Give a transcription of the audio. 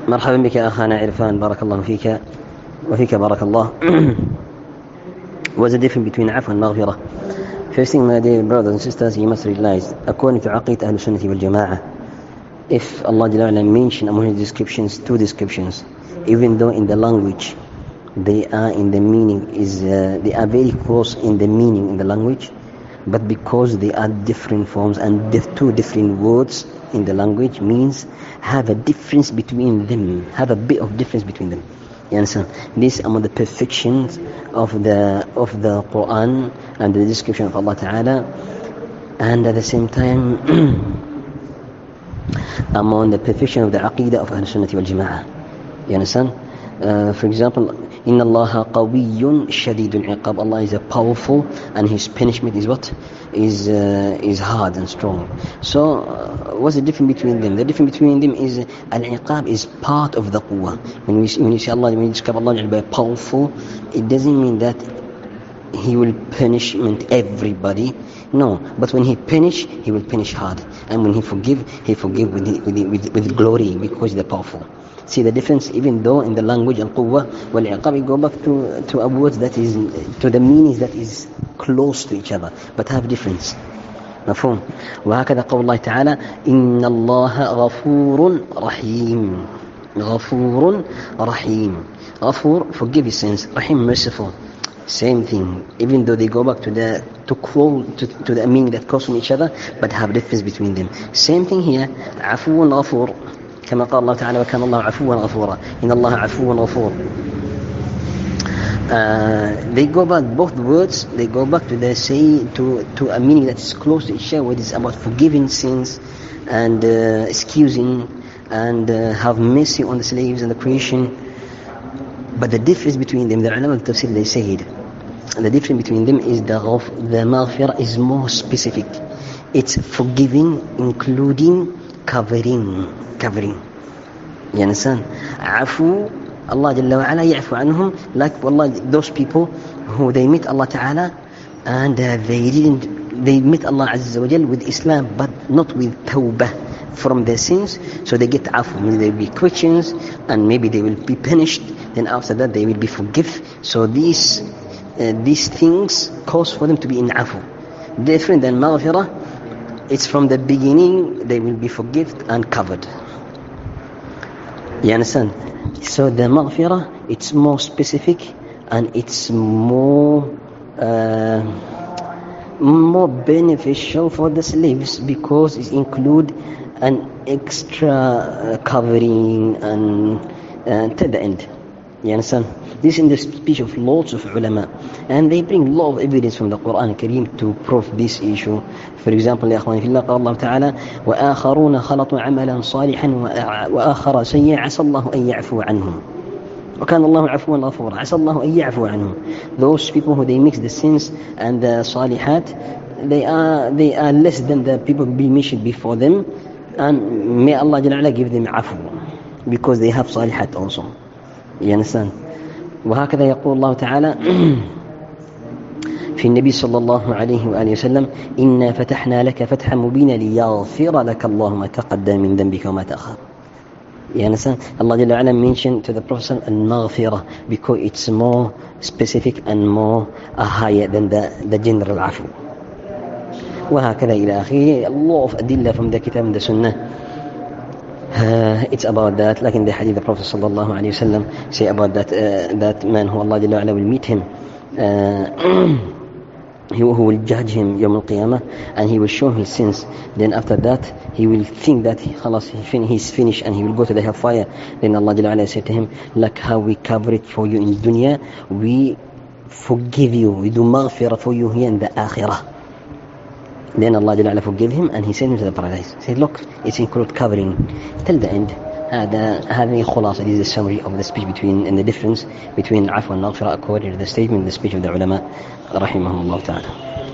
مرحبا بك أخانا عرفان، بارك الله فيك وفيك بارك الله. What's the difference between عفو and maghfirah? First thing, my dear brothers and sisters, you must realize, according to Aqeedah Ahlul Sunnah wal Jama'ah, if Allah mentioned among His descriptions two descriptions, even though in the language they are in the meaning they are very close in the meaning in the language, but because they are different forms and two different words in the language means have a difference between them, have a bit of difference between them. You understand? This among the perfections of the Quran and the description of Allah Ta'ala, and at the same time among the perfection of the Aqeedah of Ahlul Sunnah wal Jama'ah. You understand? For example, Inna Allaha qawiyyun shadidul iqab. Allah is a powerful and His punishment is what? Is hard and strong. So what's the difference between them? The difference between them is al-iqab is part of the quwwah. When you say Allah, when you describe Allah by powerful, it doesn't mean that He will punishment everybody. No, but when He punish, He will punish hard, and when He forgive with glory, because they're powerful. See the difference? Even though in the language al-quwwah wal-iqab, we go back to a word that is to the meanings that is close to each other, but have difference. مفهوم؟ وهكذا قول الله تعالى إن الله غفور رحيم. غفور رحيم. غفور, forgive His sins. Rahim, merciful. Same thing. Even though they go back to the meaning that close from each other, but have difference between them. Same thing here. عفو غفور. كما قال الله تعالى وكان الله عفوا غفورا. إن الله عفو غفور. They go back, both words, they go back to to a meaning that is close to each other, where it's about forgiving sins and excusing and have mercy on the slaves and the creation. But the difference between them, the ulama al-tafsir, they said, the difference between them is the maghfirah is more specific. It's forgiving, including covering. You understand? Afu, Allah Jalla wa Ala ya'fu anhum, like wallah, those people who they meet Allah Ta'ala and they meet Allah Azza wa Jal with Islam, but not with tawbah from their sins, so they get afu. They will be questions and maybe they will be punished, then after that they will be forgiven. So these things cause for them to be in afu. Different than maghfirah, it's from the beginning they will be forgiven and covered. You understand? So the maghfirah, it's more specific and it's more beneficial for the slaves, because it include an extra covering and to the end. You understand? This is in the speech of lots of ulama, and they bring a lot of evidence from the Quran Kareem to prove this issue. For example, يا أخواني في الله, قال الله تعالى وآخرون خلطوا عملا صالحا وآخر سيئا عسى الله أن يعفو عنهم وكان الله عفوا غفورا. عسى الله أن يعفو عنهم. Those people who they mix the sins and the salihat, they are less than the people be mentioned before them, and may Allah Jalla Ala give them afu, because they have salihat also. You understand? وهكذا يقول الله تعالى في النبي صلى الله عليه وآله وسلم إنا فتحنا لك فتحا مبينا ليغفر لك الله ما تقدم من ذنبك وما تأخر. You understand? Allah Jalla Ala mentioned to the Prophet al-maghfirah because it's more specific and more higher than the general afu. وهكذا إلى آخره. A lot of adilla from the kitab and the sunnah. It's about that, like in the hadith the Prophet sallallahu alaihi wasallam say about that man who Allah Jalla Ala will meet him, who will judge him Yawm al-Qiyamah, and he will show his sins. Then after that he will think that he's finished and he will go to the hellfire. Then Allah Jalla Ala said to him, like how we cover it for you in dunya, we forgive you, we do maghfirah for you here in the akhirah. Then Allah Jalla Ala forgive him and He sent him to the paradise. He said, look, it's include covering till the end. هذه خلاصة. This is the summary of the speech between, and the difference between العفو and maghfirah according to the statement, the speech of the ulama رحمهم الله تعالى.